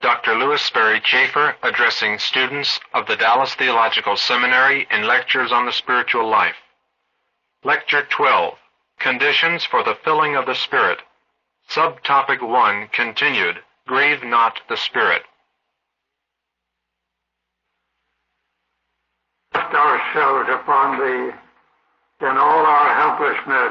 Dr. Lewis Sperry Chafer addressing students of the Dallas Theological Seminary in Lectures on the Spiritual Life. Lecture 12, Conditions for the Filling of the Spirit. Subtopic 1 continued, Grieve Not the Spirit. Cast ourselves upon Thee in all our helplessness,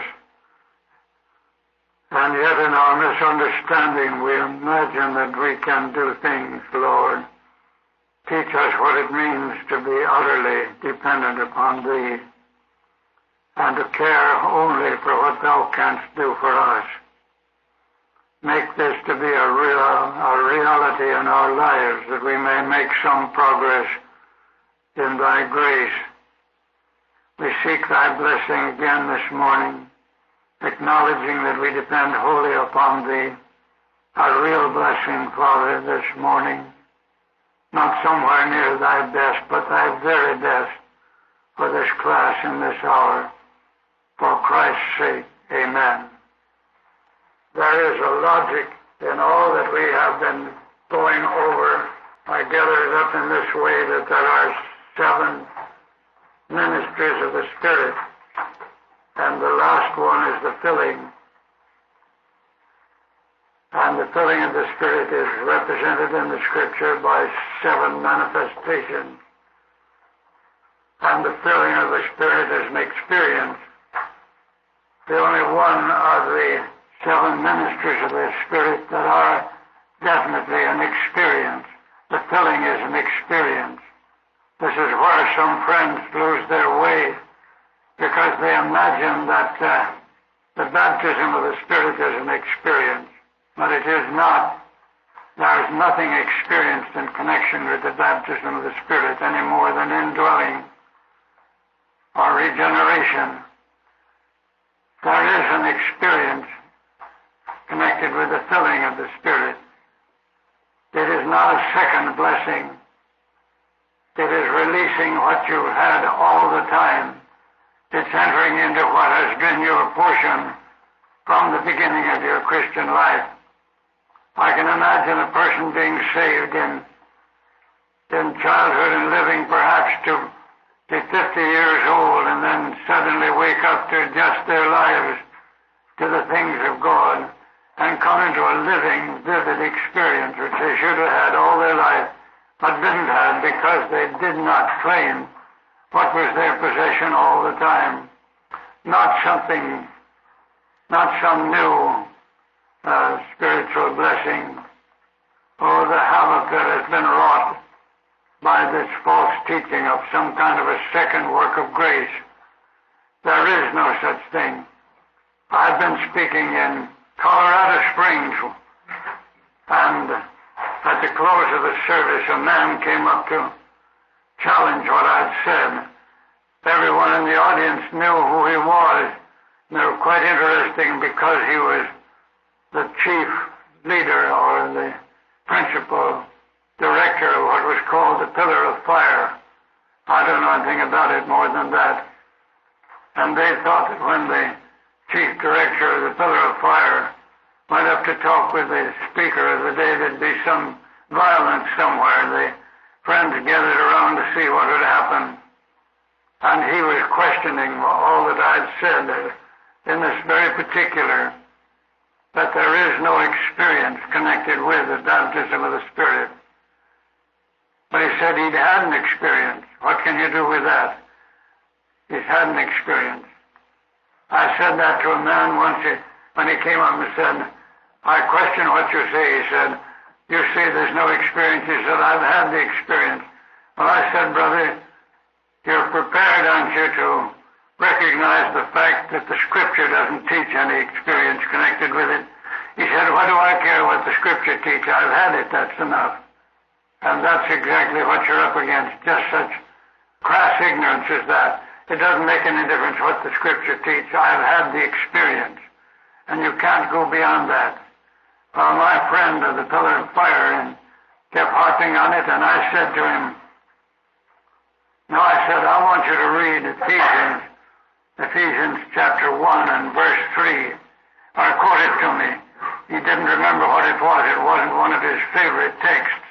and yet in our misunderstanding we imagine that we can do things, Lord. Teach us what it means to be utterly dependent upon Thee and to care only for what Thou canst do for us. Make this to be a reality in our lives, that we may make some progress in Thy grace. We seek Thy blessing again this morning, acknowledging that we depend wholly upon Thee, a real blessing, Father, this morning, not somewhere near Thy best, but Thy very best for this class in this hour. For Christ's sake, amen. There is a logic in all that we have been going over. I gather it up in this way, that there are 7 ministries of the Spirit, and the last one is the filling. And the filling of the Spirit is represented in the Scripture by 7 manifestations. And the filling of the Spirit is an experience. The only one of the 7 ministries of the Spirit that are definitely an experience. The filling is an experience. This is where some friends lose their way, because they imagine that the baptism of the Spirit is an experience, but it is not. There is nothing experienced in connection with the baptism of the Spirit any more than indwelling or regeneration. There is an experience connected with the filling of the Spirit. It is not a second blessing. It is releasing what you've had all the time. It's entering into what has been your portion from the beginning of your Christian life. I can imagine a person being saved in childhood and living perhaps to 50 years old, and then suddenly wake up to adjust their lives to the things of God and come into a living, vivid experience which they should have had all their life, but didn't have because they did not claim what was their possession all the time. Not some new spiritual blessing. Oh, the havoc that has been wrought by this false teaching of some kind of a second work of grace. There is no such thing. I've been speaking in Colorado Springs, and at the close of the service, a man came up to challenge what I'd said. Everyone in the audience knew who he was. They were quite interesting because he was the chief leader or the principal director of what was called the Pillar of Fire. I don't know anything about it more than that. And they thought that when the chief director of the Pillar of Fire went up to talk with the speaker of the day, there'd be some violence somewhere. The friends gathered around to see what would happen. And he was questioning all that I'd said in this very particular, that there is no experience connected with the baptism of the Spirit. But he said he'd had an experience. What can you do with that? He's had an experience. I said that to a man once when he came up and said, I question what you say. He said, you say there's no experience. He said, I've had the experience. Well, I said, brother, you're prepared, aren't you, to recognize the fact that the Scripture doesn't teach any experience connected with it? He said, what do I care what the Scripture teaches? I've had it, that's enough. And that's exactly what you're up against, just such crass ignorance as that. It doesn't make any difference what the Scripture teaches. I've had the experience, and you can't go beyond that. Well, my friend of the Pillar of Fire kept harping on it, and I said to him, I want you to read Ephesians chapter 1 and verse 3, or quote it to me. He didn't remember what it was. It wasn't one of his favorite texts.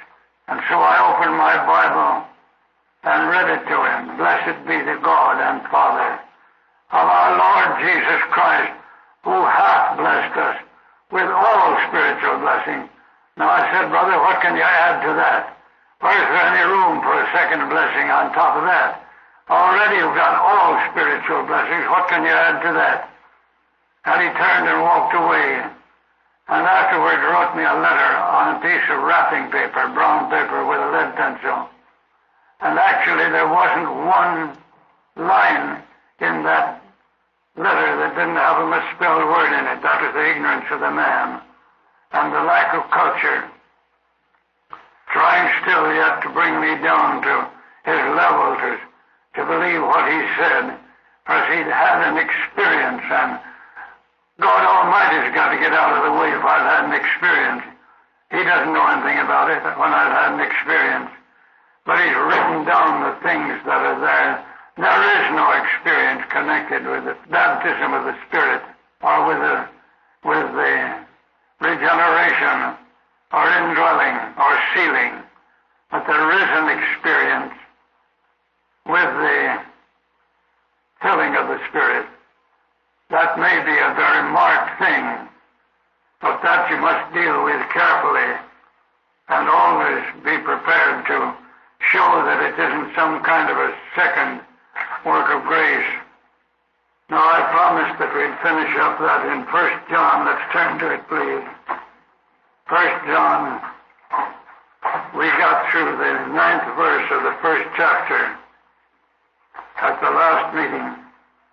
And so I opened my Bible and read it to him. Blessed be the God and Father of our Lord Jesus Christ, who hath blessed us with all spiritual blessings. Now I said, brother, what can you add to that? Or is there any room for a second blessing on top of that? Already you've got all spiritual blessings. What can you add to that? And he turned and walked away. And afterwards wrote me a letter on a piece of wrapping paper, brown paper with a lead pencil. And actually there wasn't one line in that letter that didn't have a misspelled word in it. That was the ignorance of the man and the lack of culture, trying still yet to bring me down to his level to believe what he said, because he'd had an experience, and God Almighty's got to get out of the way if I've had an experience. He doesn't know anything about it when I've had an experience, but he's written down the things that are there. There is no experience connected with the baptism of the Spirit or with the regeneration or indwelling or sealing, but there is an experience with the filling of the Spirit. That may be a very marked thing, but that you must deal with carefully and always be prepared to show that it isn't some kind of a second work of grace. Now, I promised that we'd finish up that in 1 John. Let's turn to it, please. 1 John. We got through the 9th verse of the 1st chapter at the last meeting.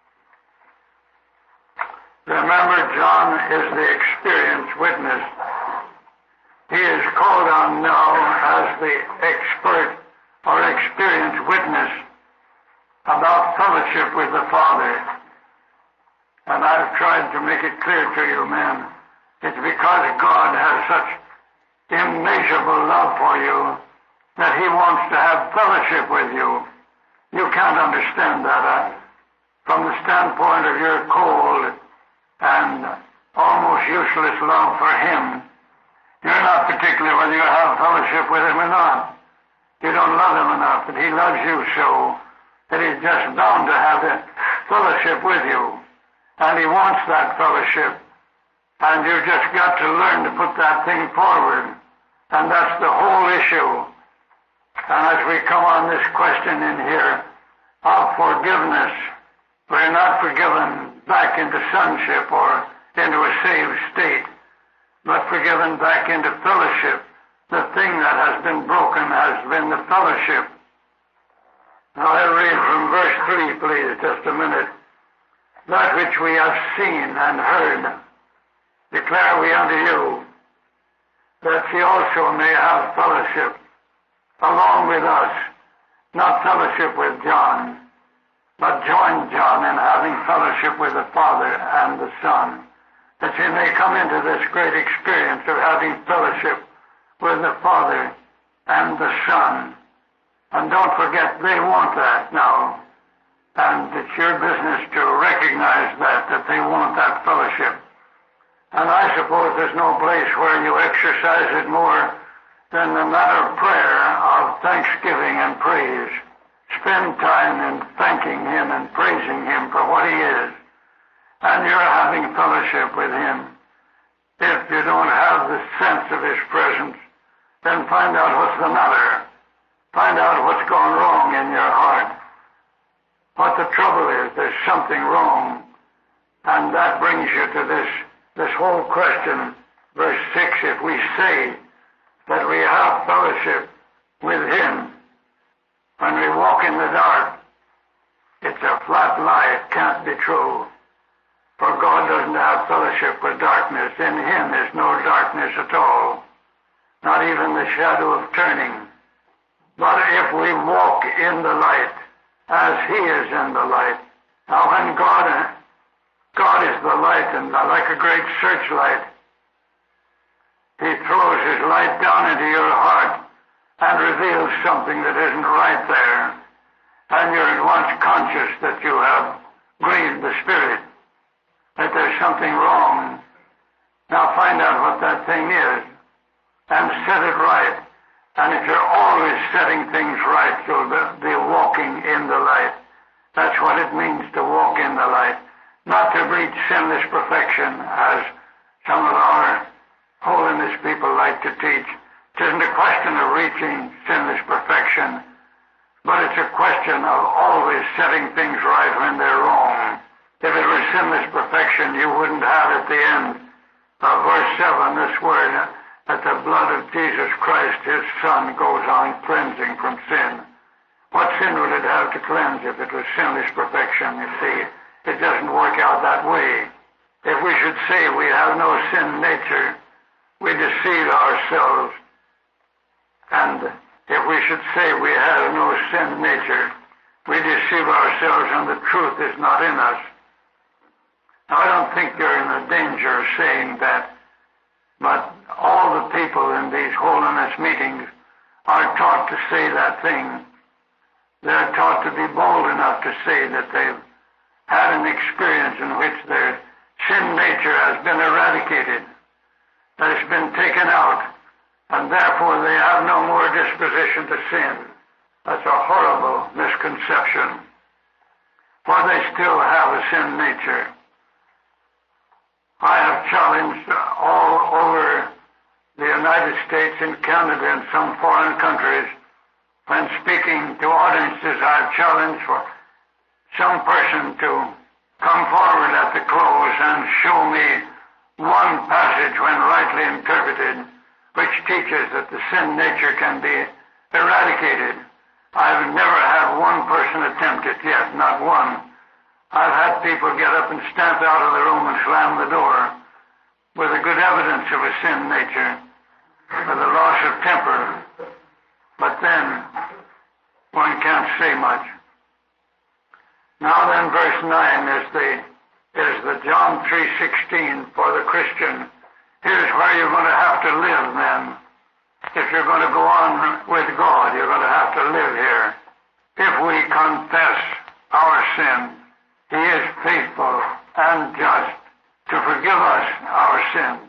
Remember, John is the experienced witness. He is called on now as the expert or experienced witness about fellowship with the Father. And I've tried to make it clear to you, men. It's because God has such immeasurable love for you that he wants to have fellowship with you. You can't understand that from the standpoint of your cold and almost useless love for him. You're not particular whether you have fellowship with him or not. You don't love him enough, but he loves you so that he's just bound to have a fellowship with you. And he wants that fellowship. And you've just got to learn to put that thing forward. And that's the whole issue. And as we come on this question in here of forgiveness, we're not forgiven back into sonship or into a saved state, but forgiven back into fellowship. The thing that has been broken has been the fellowship. Now I read from verse 3, please, just a minute. That which we have seen and heard, declare we unto you, that ye also may have fellowship along with us, not fellowship with John, but join John in having fellowship with the Father and the Son, that ye may come into this great experience of having fellowship with the Father and the Son. And don't forget, they want that now. And it's your business to recognize that they want that fellowship. And I suppose there's no place where you exercise it more than the matter of prayer, of thanksgiving and praise. Spend time in thanking him and praising him for what he is. And you're having fellowship with him. If you don't have the sense of his presence, then find out what's the matter. Find out what's gone wrong in your heart. What the trouble is, there's something wrong. And that brings you to this whole question, verse 6, if we say that we have fellowship with him when we walk in the dark, it's a flat lie. It can't be true. For God doesn't have fellowship with darkness. In him is no darkness at all, not even the shadow of turning. But if we walk in the light, as he is in the light. Now when God is the light, and like a great searchlight, he throws his light down into your heart and reveals something that isn't right there. And you're at once conscious that you have grieved the Spirit, that there's something wrong. Now find out what that thing is and set it right. And if you're setting things right through the walking in the light. That's what it means to walk in the light. Not to reach sinless perfection, as some of our holiness people like to teach. It isn't a question of reaching sinless perfection, but it's a question of always setting things right when they're wrong. If it was sinless perfection, you wouldn't have at the end of verse 7 this word, that the blood of Jesus Christ, his Son, goes on cleansing from sin. What sin would it have to cleanse if it was sinless perfection? You see, it doesn't work out that way. If we should say we have no sin nature, we deceive ourselves. And if we should say we have no sin nature, we deceive ourselves and the truth is not in us. Now, I don't think you're in the danger of saying that, but all the people in these holiness meetings are taught to say that thing. They're taught to be bold enough to say that they've had an experience in which their sin nature has been eradicated, that it's been taken out, and therefore they have no more disposition to sin. That's a horrible misconception, for they still have a sin nature. I have challenged all over the United States and Canada and some foreign countries. When speaking to audiences, I've challenged for some person to come forward at the close and show me one passage, when rightly interpreted, which teaches that the sin nature can be eradicated. I've never had one person attempt it yet, not one. I've had people get up and stamp out of the room and slam the door with a good evidence of a sin nature, with a loss of temper. But then, one can't say much. Now then, verse 9 is the John 3:16 for the Christian. Here's where you're going to have to live then. If you're going to go on with God, you're going to have to live here. If we confess our sin, he is faithful and just to forgive us our sins.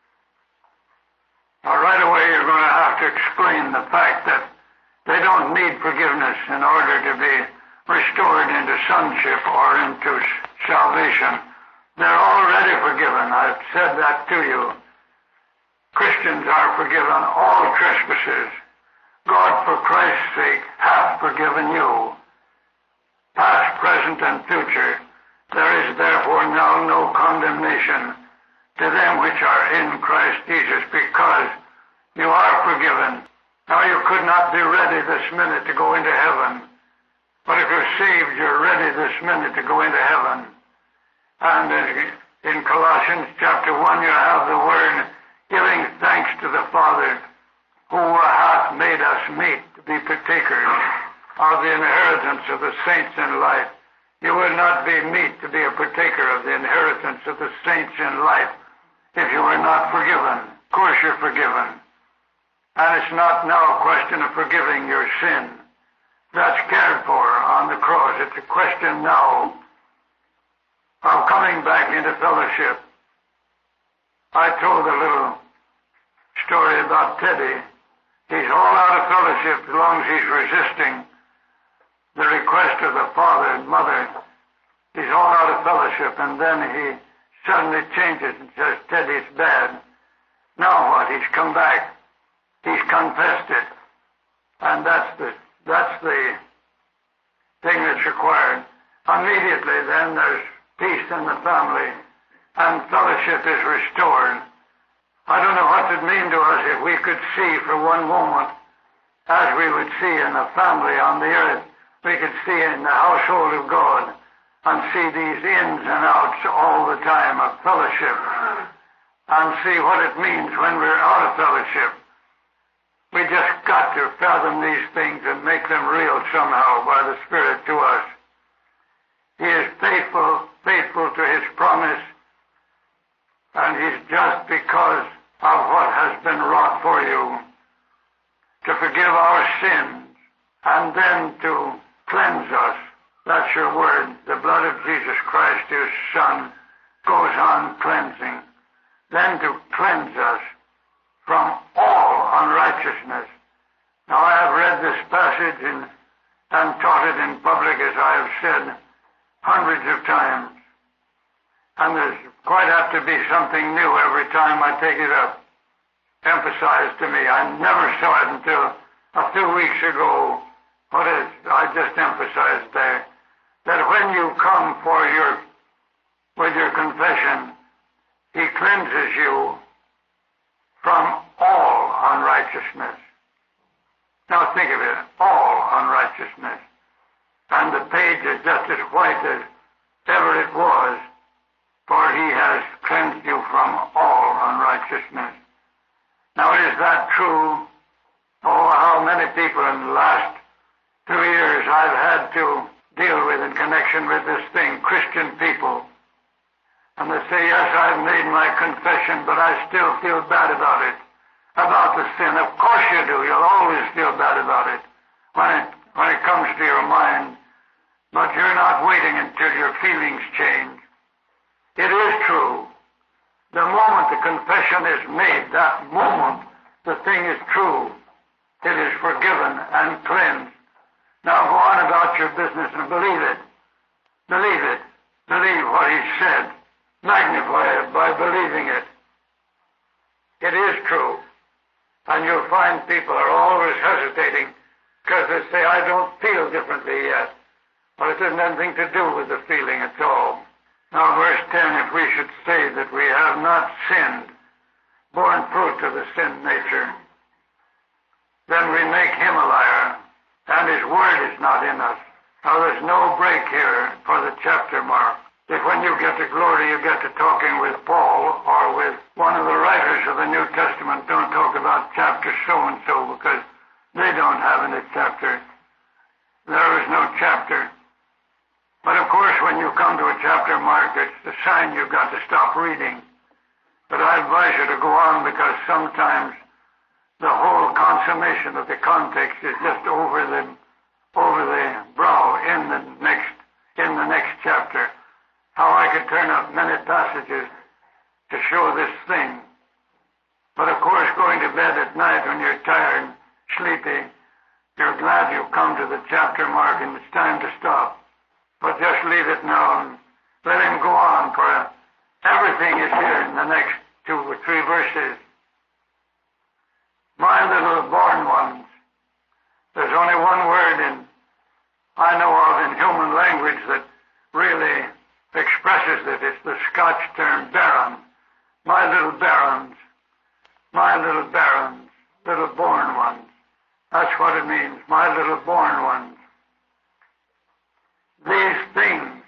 Now, right away, you're going to have to explain the fact that they don't need forgiveness in order to be restored into sonship or into salvation. They're already forgiven. I've said that to you. Christians are forgiven all trespasses. God, for Christ's sake, hath forgiven you, past, present, and future. There is therefore now no condemnation to them which are in Christ Jesus, because you are forgiven. Now, you could not be ready this minute to go into heaven, but if you're saved, you're ready this minute to go into heaven. And in Colossians chapter 1, you have the word, giving thanks to the Father, who hath made us meet to be partakers of the inheritance of the saints in light. You would not be meet to be a partaker of the inheritance of the saints in light if you were not forgiven. Of course you're forgiven. And it's not now a question of forgiving your sin. That's cared for on the cross. It's a question now of coming back into fellowship. I told a little story about Teddy. He's all out of fellowship as long as he's resisting the request of the father and mother. He's all out of fellowship, and then he suddenly changes and says, Teddy's bad. Now what? He's come back. He's confessed it. And that's the thing that's required. Immediately then there's peace in the family, and fellowship is restored. I don't know what it would mean to us if we could see for one moment, as we would see in a family on the earth, we could see in the household of God, and see these ins and outs all the time of fellowship, and see what it means when we're out of fellowship. We just got to fathom these things and make them real somehow by the Spirit to us. He is faithful to his promise, and he's just because of what has been wrought for you, to forgive our sins, and then to cleanse us. That's your word. The blood of Jesus Christ, his Son, goes on cleansing. Then to cleanse us from all unrighteousness. Now, I have read this this passage and taught it in public, as I have said, hundreds of times. And there's quite apt to be something new every time I take it up, emphasized to me. I never saw it until a few weeks ago. What is, I just emphasized there, that when you come with your confession, he cleanses you from all unrighteousness. Now think of it, all unrighteousness. And the page is just as white as ever it was, for he has cleansed you from all unrighteousness. Now is that true? Oh, how many people in the last 2 years I've had to deal with in connection with this thing, Christian people. And they say, yes, I've made my confession, but I still feel bad about it, about the sin. Of course you do. You'll always feel bad about it when it comes to your mind. But you're not waiting until your feelings change. It is true. The moment the confession is made, that moment the thing is true. It is forgiven and cleansed. Now go on about your business and believe it. Believe it. Believe what he said. Magnify it by believing it. It is true. And you'll find people are always hesitating because they say, I don't feel differently yet. Well, it isn't anything to do with the feeling at all. Now, verse 10, if we should say that we have not sinned, borne fruit of the sin nature, then we make him a liar, and his word is not in us. Now, there's no break here for the chapter mark. If when you get to glory, you get to talking with Paul or with one of the writers of the New Testament, don't talk about chapter so-and-so because they don't have any chapter. There is no chapter. But of course, when you come to a chapter mark, it's the sign you've got to stop reading. But I advise you to go on because sometimes the whole consummation of the context is just over the brow in the next chapter. How I could turn up many passages to show this thing. But of course, going to bed at night when you're tired and sleepy, you're glad you've come to the chapter mark and it's time to stop. But just leave it now and let him go on, for everything is here in the next 2 or 3 verses. My little born ones. There's only one word I know of in human language that really expresses it. It's the Scotch term baron. My little barons. My little barons. Little born ones. That's what it means. My little born ones. These things,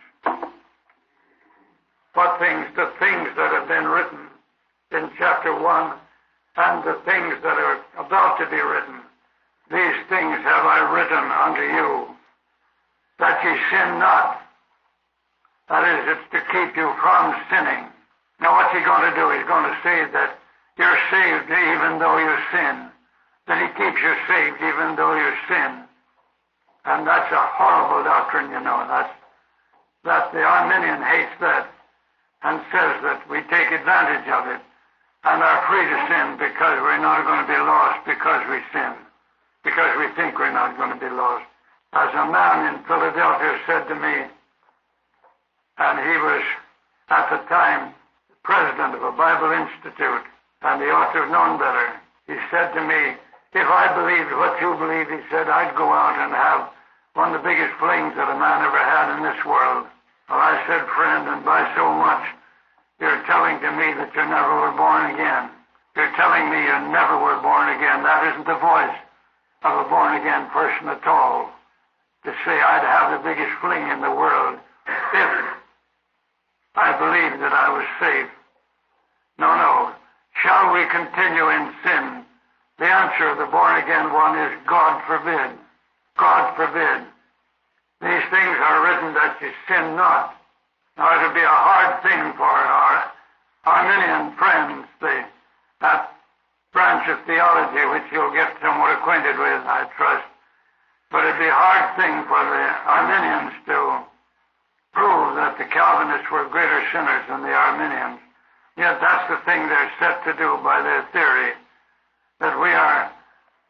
what things? The things that have been written in chapter 1 and the things that are about to be written. These things have I written unto you, that ye sin not. That is, it's to keep you from sinning. Now what's he going to do? He's going to say that you're saved even though you sin. That he keeps you saved even though you sin. And that's a horrible doctrine, you know. That the Arminian hates that and says that we take advantage of it and are free to sin because we're not going to be lost because we sin, because we think we're not going to be lost. As a man in Philadelphia said to me, and he was at the time president of a Bible Institute, and he ought to have known better. He said to me, if I believed what you believe, he said, I'd go out and have one of the biggest flings that a man ever had in this world. Well, I said, friend, and by so much, you're telling to me that you never were born again. You're telling me you never were born again. That isn't the voice of a born-again person at all. To say I'd have the biggest fling in the world if I believed that I was safe. No, no. Shall we continue in sin? The answer of the born-again one is God forbid. God forbid. These things are written that you sin not. Now it would be a hard thing for our Arminian friends, that branch of theology which you'll get somewhat acquainted with, I trust. But it'd be a hard thing for the Arminians to prove that the Calvinists were greater sinners than the Arminians. Yet that's the thing they're set to do by their theory, that we are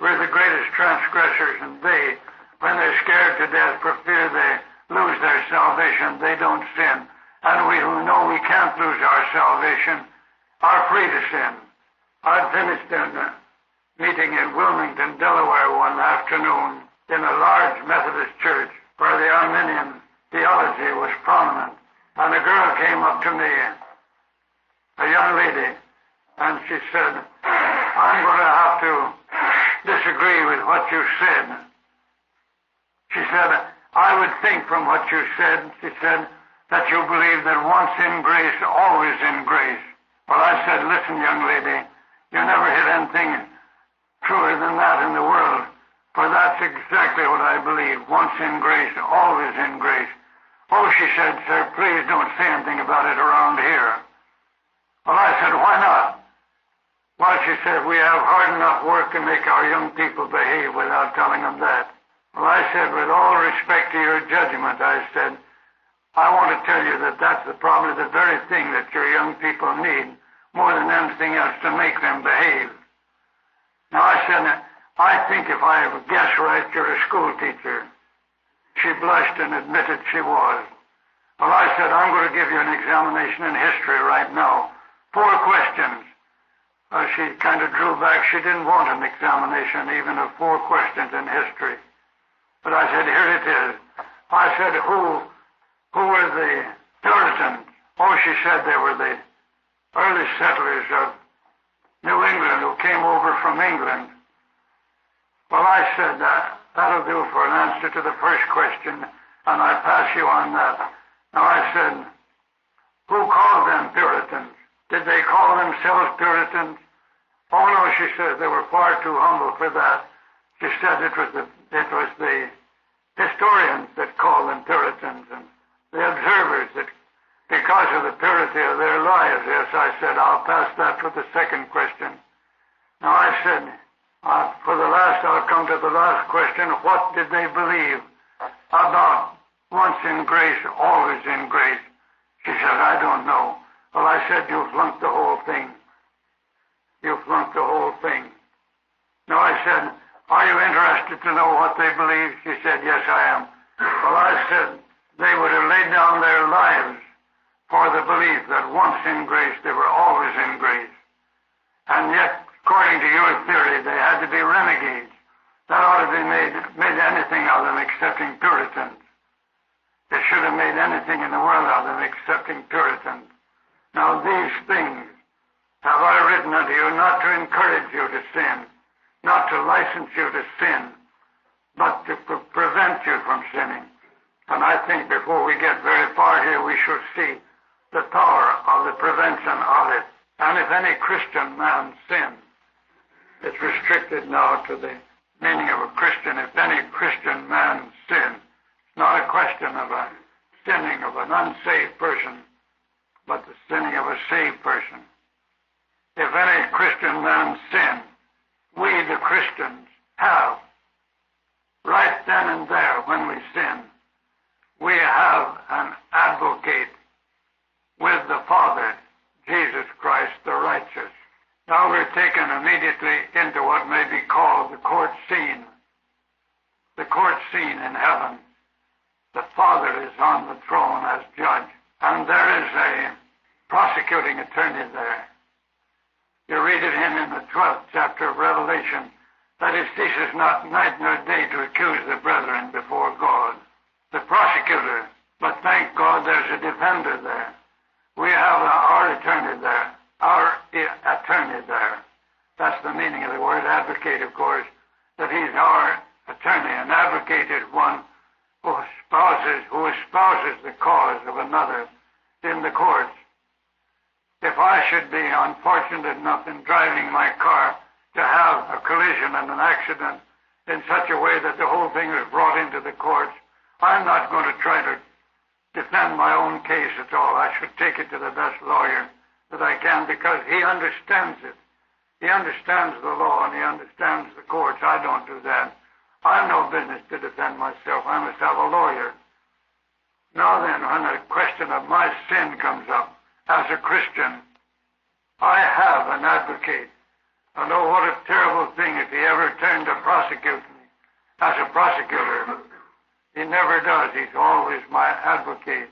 we're the greatest transgressors, and they, when they're scared to death for fear they lose their salvation, they don't sin. And we who know we can't lose our salvation are free to sin. I'd finished a meeting in Wilmington, Delaware one afternoon in a large Methodist church where the Arminian theology was prominent. And a girl came up to me, a young lady, and she said, I'm going to have to disagree with what you said. She said, I would think from what you said, she said, that you believe that once in grace, always in grace. Well, I said, listen, young lady, you never hit anything truer than that in the world, for that's exactly what I believe. Once in grace, always in grace. Oh, she said, sir, please don't say anything about it around here. Well, I said, why not? Well, she said, we have hard enough work to make our young people behave without telling them that. Well, I said, with all respect to your judgment, I said, I want to tell you that that's probably the very thing that your young people need more than anything else to make them behave. Now, I said, I think if I have guessed right, you're a school teacher. She blushed and admitted she was. Well, I said, I'm going to give you an examination in history right now. 4 questions. She kind of drew back. She didn't want an examination even of 4 questions in history. But I said, here it is. I said, who were the Puritans? Oh, she said they were the early settlers of New England who came over from England. Well, I said, that'll do for an answer to the first question, and I pass you on that. Now, I said, who called them Puritans? Did they call themselves Puritans? Oh, no, she said, they were far too humble for that. She said it was the historians that called them Puritans and the observers that, because of the purity of their lives. Yes, I said, I'll pass that for the second question. Now, I said, I'll come to the last question. What did they believe about once in grace, always in grace? She said, I don't know. Well, I said, you flunked the whole thing. You flunked the whole thing. Now, I said, are you interested to know what they believe? She said, yes, I am. Well, I said, they would have laid down their lives for the belief that once in grace, they were always in grace. And yet, according to your theory, they had to be renegades. That ought to be made anything of them excepting Puritans. They should have made anything in the world of them excepting Puritans. Now, these things have I written unto you not to encourage you to sin, not to license you to sin, but to prevent you from sinning. And I think before we get very far here, we should see the power of the prevention of it. And if any Christian man sins, it's restricted now to the meaning of a Christian. If any Christian man sins, it's not a question of a sinning of an unsaved person, but the sinning of a saved person. If any Christian man sins, we, the Christians, have, right then and there when we sin, we have an advocate with the Father, Jesus Christ the righteous. Now we're taken immediately into what may be called the court scene. The court scene in heaven. The Father is on the throne as judge, and there is a prosecuting attorney there. You read of him in the 12th chapter of Revelation, that it ceases not night nor day to accuse the brethren before God. The prosecutor, but thank God there's a defender there. We have our attorney there, our attorney there. That's the meaning of the word advocate, of course, that he's our attorney. An advocate is one who espouses the cause of another in the courts. If I should be unfortunate enough in driving my car to have a collision and an accident in such a way that the whole thing is brought into the courts, I'm not going to try to defend my own case at all. I should take it to the best lawyer that I can, because he understands it. He understands the law and he understands the courts. I don't do that. I have no business to defend myself. I must have a lawyer. Now then, when the question of my sin comes up, as a Christian, I have an advocate. I know what a terrible thing if he ever turned to prosecute me as a prosecutor. He never does. He's always my advocate.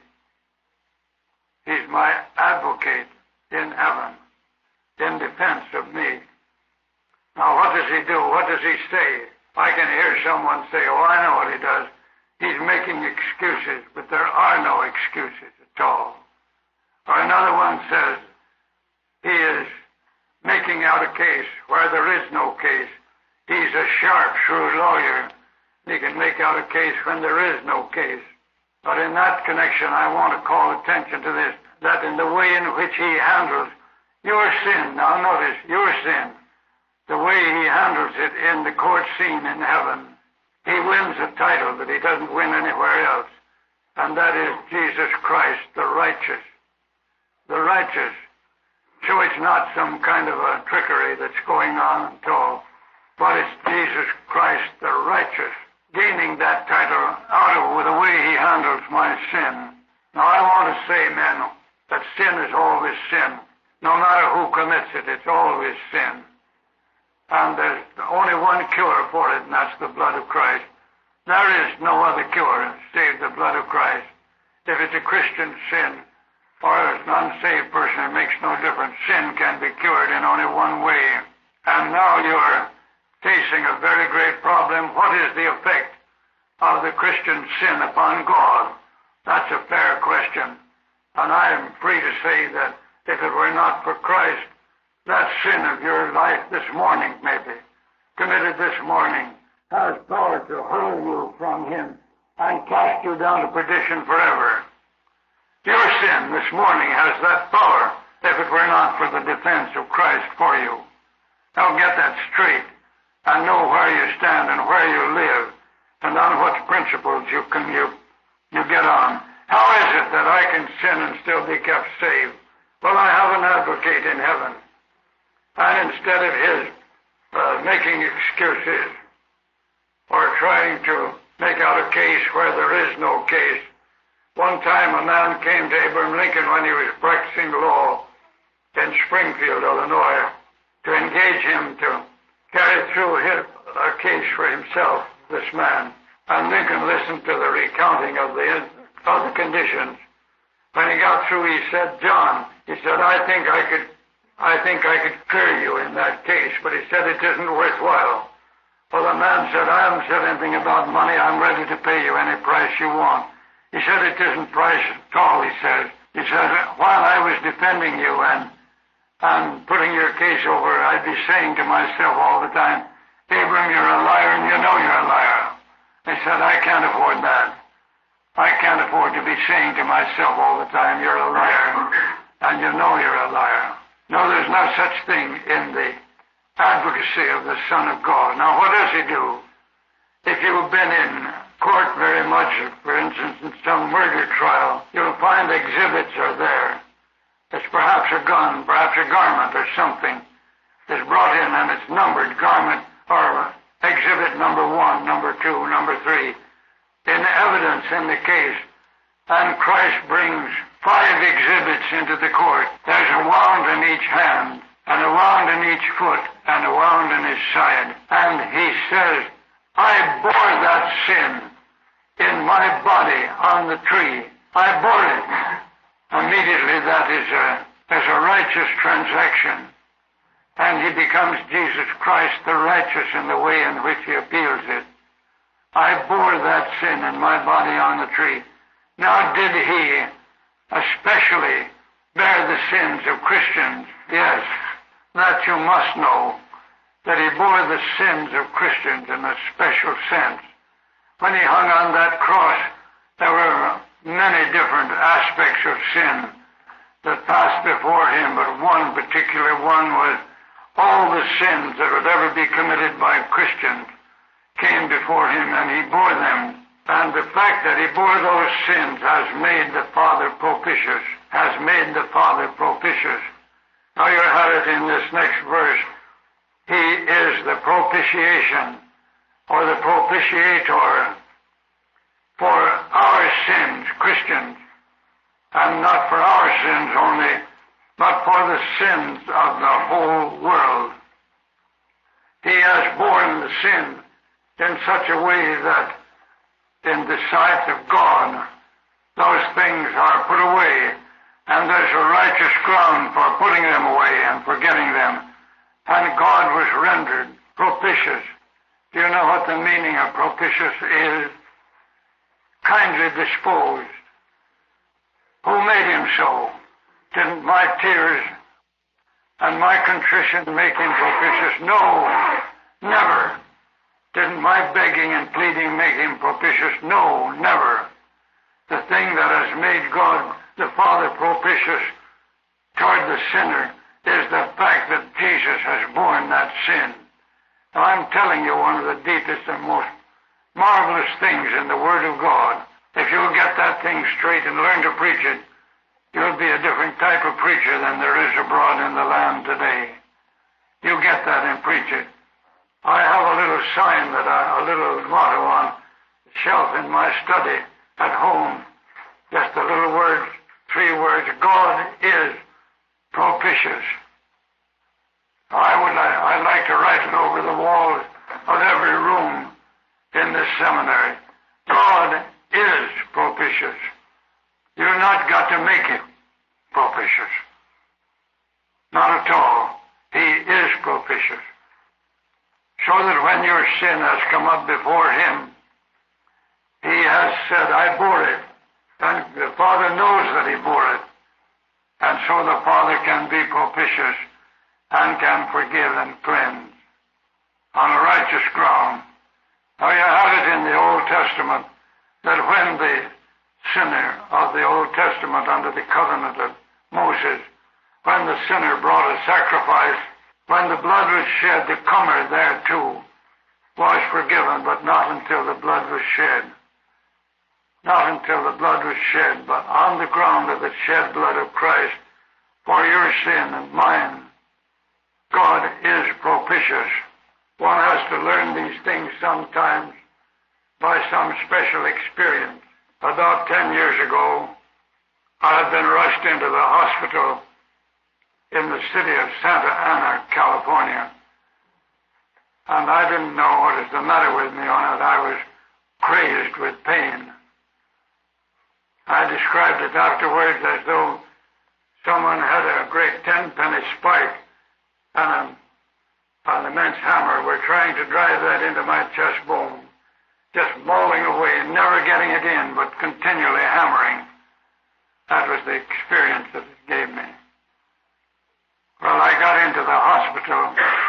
He's my advocate in heaven in defense of me. Now, what does he do? What does he say? I can hear someone say, oh, I know what he does. He's making excuses, but there are no excuses at all. Or another one says, he is making out a case where there is no case. He's a sharp, shrewd lawyer. He can make out a case when there is no case. But in that connection, I want to call attention to this, that in the way in which he handles your sin, now notice, your sin, the way he handles it in the court scene in heaven, he wins a title that he doesn't win anywhere else, and that is Jesus Christ, the righteous. The righteous. So it's not some kind of a trickery that's going on at all, but it's Jesus Christ, the righteous, gaining that title out of the way he handles my sin. Now I want to say, men, that sin is always sin. No matter who commits it, it's always sin. And there's only one cure for it, and that's the blood of Christ. There is no other cure save the blood of Christ. If it's a Christian sin, or an unsaved person, it makes no difference. Sin can be cured in only one way. And now you're facing a very great problem. What is the effect of the Christian sin upon God? That's a fair question. And I am free to say that if it were not for Christ, that sin of your life this morning, maybe, committed this morning, has power to hurl you from him and cast you down to perdition forever. Your sin this morning has that power if it were not for the defense of Christ for you. Now get that straight and know where you stand and where you live and on what principles you get on. How is it that I can sin and still be kept saved? Well, I have an advocate in heaven. And instead of his making excuses or trying to make out a case where there is no case, one time a man came to Abraham Lincoln when he was practicing law in Springfield, Illinois, to engage him to carry through a case for himself, this man. And Lincoln listened to the recounting of the conditions. When he got through, he said, John, he said, I think I could clear you in that case, but he said it isn't worthwhile. Well, the man said, I haven't said anything about money. I'm ready to pay you any price you want. He said, it isn't price at all, he said. He said, while I was defending you and putting your case over, I'd be saying to myself all the time, Abraham, you're a liar and you know you're a liar. He said, I can't afford that. I can't afford to be saying to myself all the time, you're a liar, and you know you're a liar. No, there's no such thing in the advocacy of the Son of God. Now, what does he do? If you've been in court very much, for instance, in some murder trial, you'll find exhibits are there. It's perhaps a gun, perhaps a garment or something is brought in and it's numbered garment or exhibit number 1, number 2, number 3 in evidence in the case. And Christ brings 5 exhibits into the court. There's a wound in each hand and a wound in each foot and a wound in his side. And he says, I bore that sin in my body on the tree. I bore it. Immediately that is a righteous transaction. And he becomes Jesus Christ the righteous in the way in which he appeals it. I bore that sin in my body on the tree. Now did he especially bear the sins of Christians? Yes, that you must know, that he bore the sins of Christians in a special sense. When he hung on that cross, there were many different aspects of sin that passed before him, but one particular one was all the sins that would ever be committed by Christians came before him, and he bore them. And the fact that he bore those sins has made the Father propitious, has made the Father propitious. Now you have it in this next verse. He is the propitiation, or the propitiator, for our sins, Christians, and not for our sins only, but for the sins of the whole world. He has borne the sin in such a way that in the sight of God, those things are put away, and there's a righteous ground for putting them away and forgetting them. And God was rendered propitious. Do you know what the meaning of propitious is? Kindly disposed. Who made him so? Didn't my tears and my contrition make him propitious? No, never. Didn't my begging and pleading make him propitious? No, never. The thing that has made God the Father propitious toward the sinner is the fact that Jesus has borne that sin. Now, I'm telling you one of the deepest and most marvelous things in the Word of God. If you'll get that thing straight and learn to preach it, you'll be a different type of preacher than there is abroad in the land today. You get that and preach it. I have a little sign a little motto on the shelf in my study at home. Just a little word, 3 words, God is propitious. I'd like to write it over the walls of every room in this seminary. God is propitious. You've not got to make him propitious. Not at all. He is propitious. So that when your sin has come up before him, he has said, I bore it. And the Father knows that he bore it. And so the Father can be propitious and can forgive and cleanse on a righteous ground. Now you have it in the Old Testament that when the sinner of the Old Testament under the covenant of Moses, when the sinner brought a sacrifice, when the blood was shed, the comer thereto was forgiven, but not until the blood was shed. Not until the blood was shed, but on the ground of the shed blood of Christ for your sin and mine. God is propitious. One has to learn these things sometimes by some special experience. About 10 years ago, I had been rushed into the hospital in the city of Santa Ana, California. And I didn't know what was the matter with me on it. I was crazed with pain. I described it afterwards as though someone had a great 10-penny spike and an immense hammer were trying to drive that into my chest bone, just mauling away, never getting it in, but continually hammering. That was the experience that it gave me. Well, I got into the hospital,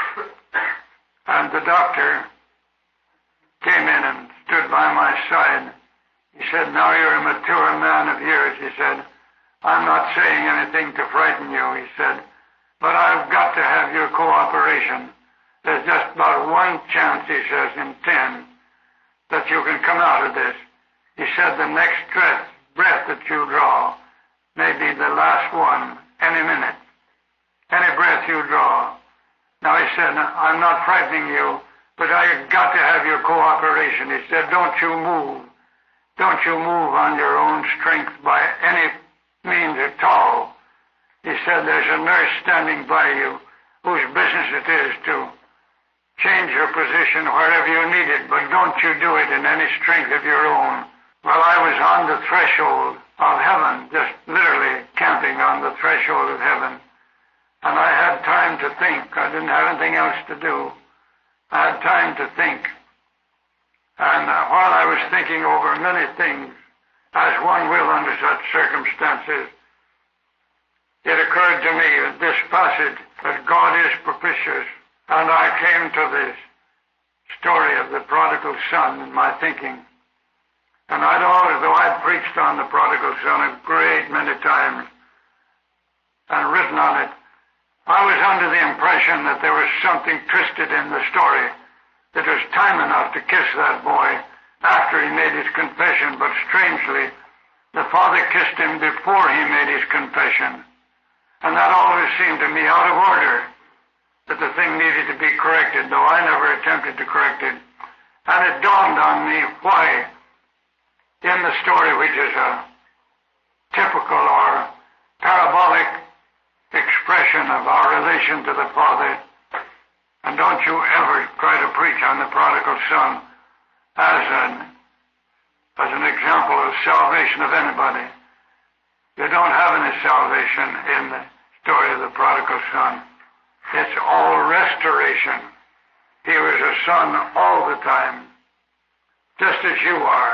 and the doctor came in and stood by my side. He said, now you're a mature man of years, he said. I'm not saying anything to frighten you, he said, but I've got to have your cooperation. There's just about one chance, he says, in 10 that you can come out of this. He said the next breath that you draw may be the last one any minute. Any breath you draw. Now he said, I'm not frightening you, but I've got to have your cooperation. He said, don't you move. Don't you move on your own strength by any means at all. He said, there's a nurse standing by you whose business it is to change your position wherever you need it, but don't you do it in any strength of your own. Well, I was on the threshold of heaven, just literally camping on the threshold of heaven. And I had time to think. I didn't have anything else to do. I had time to think. And while I was thinking over many things, as one will under such circumstances, it occurred to me that this passage, that God is propitious, and I came to this story of the prodigal son in my thinking. And though I'd preached on the prodigal son a great many times and written on it, I was under the impression that there was something twisted in the story. It was time enough to kiss that boy after he made his confession, but strangely, the father kissed him before he made his confession. And that always seemed to me out of order, that the thing needed to be corrected, though I never attempted to correct it. And it dawned on me why, in the story, which is a typical or parabolic expression of our relation to the Father, And don't you ever try to preach on the prodigal son as an example of salvation of anybody. You don't have any salvation in the story of the prodigal son. It's all restoration. He was a son all the time, just as you are.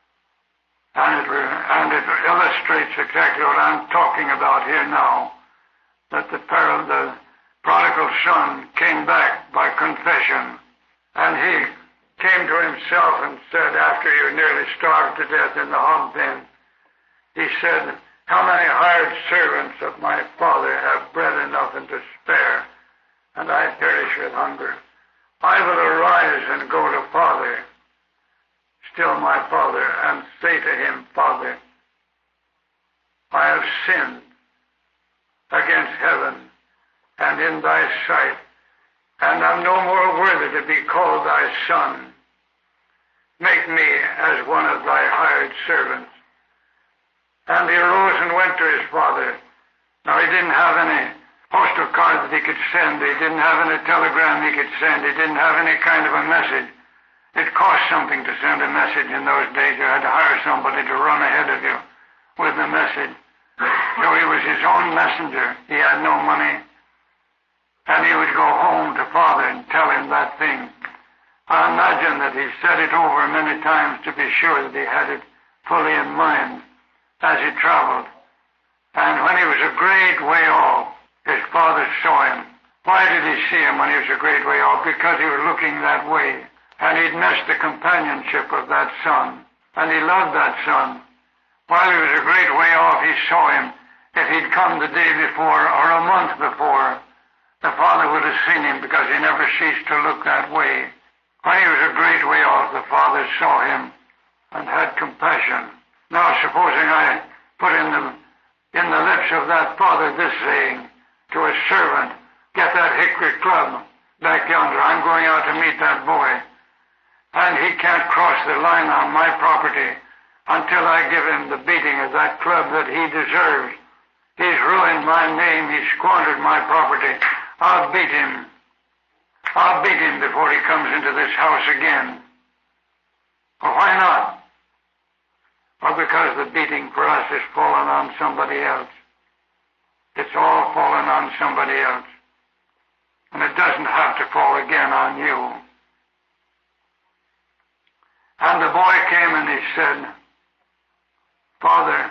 And it illustrates exactly what I'm talking about here now, that the prodigal son came back by confession, and he came to himself and said, after he was nearly starved to death in the hog pen, he said, "How many hired servants of my father have bread enough and to spare, and I perish with hunger? I will arise and go to father, still my father, and say to him, Father, I have sinned against heaven and in thy sight, and am no more worthy to be called thy son. Make me as one of thy hired servants." And he arose and went to his father. Now he didn't have any postal card that he could send. He didn't have any telegram he could send. He didn't have any kind of a message. It cost something to send a message in those days. You had to hire somebody to run ahead of you with the message. So he was his own messenger. He had no money. And he would go home to father and tell him that thing. I imagine that he said it over many times to be sure that he had it fully in mind as he traveled. And when he was a great way off, his father saw him. Why did he see him when he was a great way off? Because he was looking that way. And he'd missed the companionship of that son. And he loved that son. While he was a great way off, he saw him. If he'd come the day before or a month before, the father would have seen him, because he never ceased to look that way. When he was a great way off, the father saw him and had compassion. Now, supposing I put in the lips of that father this saying to a servant, "Get that hickory club back yonder. I'm going out to meet that boy. And he can't cross the line on my property until I give him the beating of that club that he deserves. He's ruined my name. He's squandered my property. I'll beat him. I'll beat him before he comes into this house again." Well, why not? Well, because the beating for us has fallen on somebody else. It's all fallen on somebody else. And it doesn't have to fall again on you. And the boy came and he said, "Father,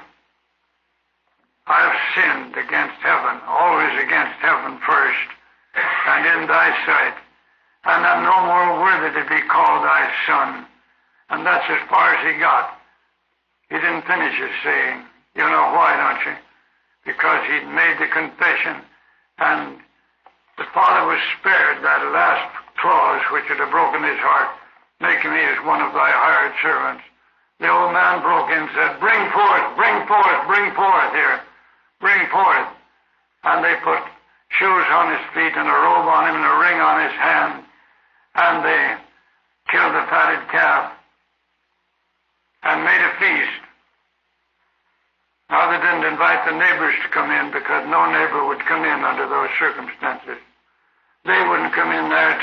I have sinned against heaven," always against heaven first, "and in thy sight, and am no more worthy to be called thy son." And that's as far as he got. He didn't finish his saying. You know why, don't you? Because he'd made the confession, and the father was spared that last clause which would have broken his heart, "Make me as one of thy hired servants." The old man broke in and said, "Bring forth, bring forth, bring forth here. Bring forth." And they put shoes on his feet and a robe on him and a ring on his hand, and they killed the fatted calf and made a feast. Now, they didn't invite the neighbors to come in, because no neighbor would come in under those circumstances. They wouldn't come in there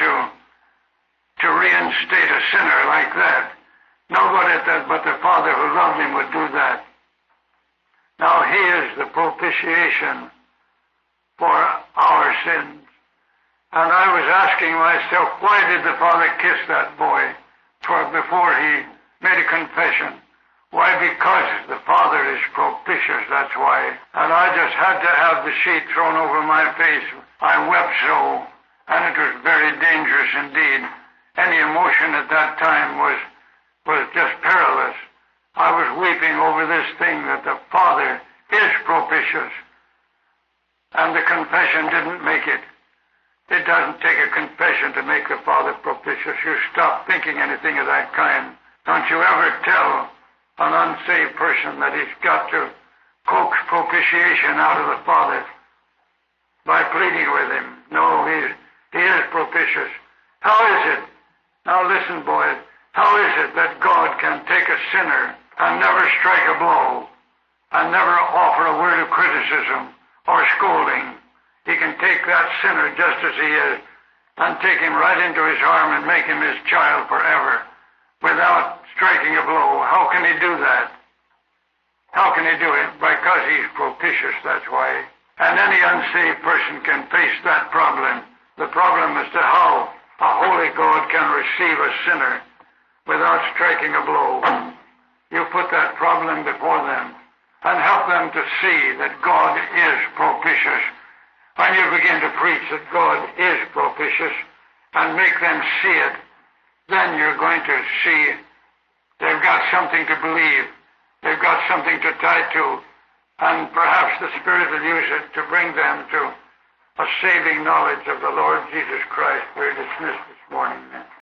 to reinstate a sinner like that. Nobody but the Father who loved him would do that. Now, he is the propitiation for our sins. And I was asking myself, why did the Father kiss that boy before he made a confession? Why? Because the Father is propitious, that's why. And I just had to have the sheet thrown over my face. I wept so, and it was very dangerous indeed. Any emotion at that time was just perilous. I was weeping over this thing that the Father is propitious. And the confession didn't make it. It doesn't take a confession to make the Father propitious. You stop thinking anything of that kind. Don't you ever tell an unsaved person that he's got to coax propitiation out of the Father by pleading with him. No, he is propitious. How is it? Now listen, boys. How is it that God can take a sinner and never strike a blow and never offer a word of criticism or scolding? He can take that sinner just as he is and take him right into his arm and make him his child forever without striking a blow. How can he do that? How can he do it? Because he's propitious, that's why. And any unsaved person can face that problem. The problem as to how a holy God can receive a sinner without striking a blow. You put that problem before them and help them to see that God is propitious. When you begin to preach that God is propitious and make them see it, then you're going to see they've got something to believe. They've got something to tie to, and perhaps the Spirit will use it to bring them to a saving knowledge of the Lord Jesus Christ. We're dismissed this morning.